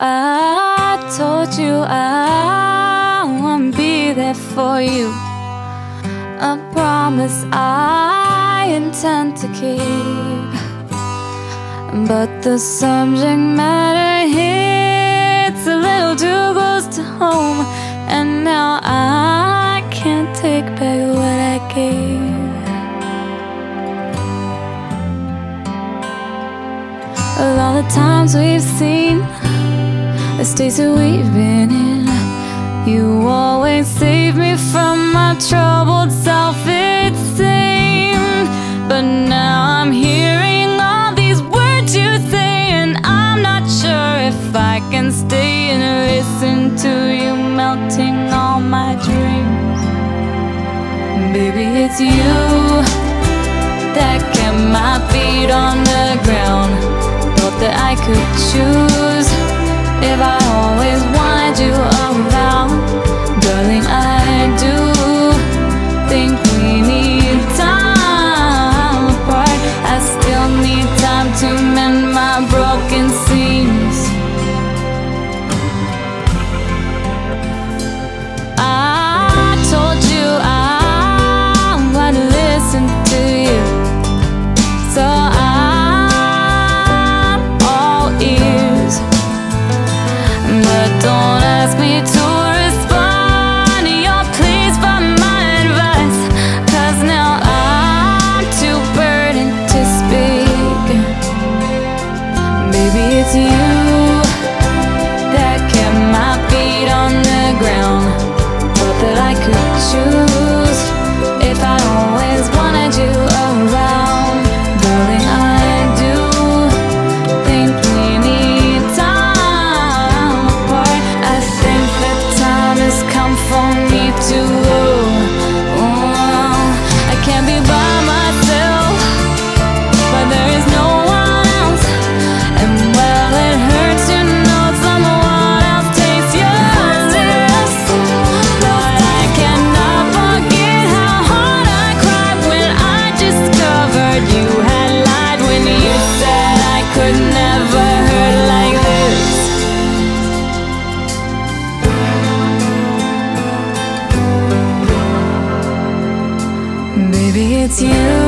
I told you I won't be there for you, a promise I intend to keep. But the subject matter hits a little too close to home, and now I can't take back what I gave. Of all the times we've seen, the states that we've been in, you always save me from my troubled self, it seemed. But now I'm hearing all these words you say, and I'm not sure if I can stay and listen to you melting all my dreams. Baby, it's you that kept my feet on the ground. Thought that I could choose if I always wanted you around. Darling, I do think we need time apart. I still need time to mend my broken seams. I told you I would listen to you, so don't ask me to respond to your pleas for my advice, 'cause now I'm too burdened to speak. Baby, it's you that kept my feet on the ground. Thought that I could choose if I always wanted you around. Darling, I do think we need time apart. I think the time has come for me to go. I can't be by myself, but there is no one else. And well, it hurts to know someone else takes your lips. But I cannot forget how hard I cried when I discovered you had lied, when you said I could never hurt like this. Baby, it's you